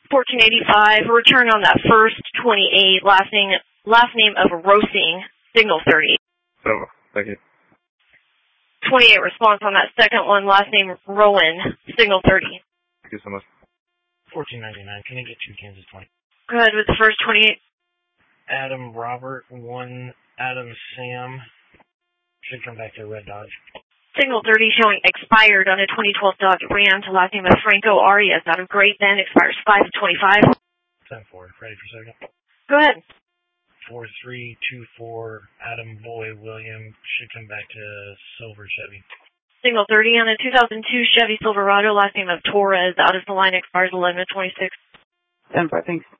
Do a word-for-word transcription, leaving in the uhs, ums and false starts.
fourteen eighty-five, return on that first twenty-eight, last name, last name of Rosing, signal thirty. Oh, thank you. twenty-eight response on that second one, last name Rowan, signal thirty. Thank you so much. fourteen ninety-nine, can I get two Kansas twenty? Go ahead with the first twenty-eight. Adam Robert, one Adam Sam. Should come back to Red Dodge. Signal thirty showing expired on a twenty twelve Dodge Ram to last name of Franco Arias out of Great Bend, expires five twenty-five. ten four, ready for second? Go ahead. four three two four, Adam Boy William, should come back to Silver Chevy. Signal thirty on a two thousand two Chevy Silverado, last name of Torres, out of the line, expires eleven twenty-six. ten four, thanks.